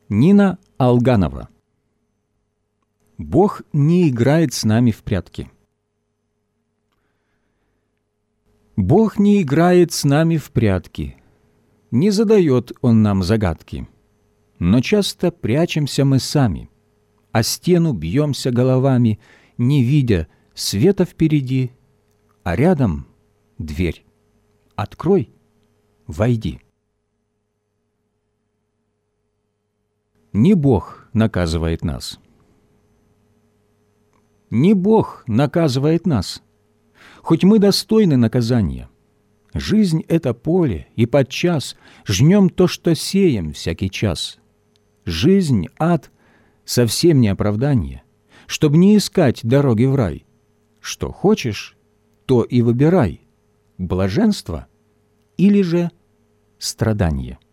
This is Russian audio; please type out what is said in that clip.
Нина Алганова. Бог не играет с нами в прятки. Бог не играет с нами в прятки, не задает Он нам загадки, но часто прячемся мы сами, о стену бьемся головами, не видя света впереди, а рядом дверь. Открой, войди. Не Бог наказывает нас. Не Бог наказывает нас, хоть мы достойны наказания. Жизнь — это поле, и подчас жнем то, что сеем всякий час. Жизнь, ад — совсем не оправдание, чтоб не искать дороги в рай. Что хочешь, то и выбирай — блаженство или же страдание.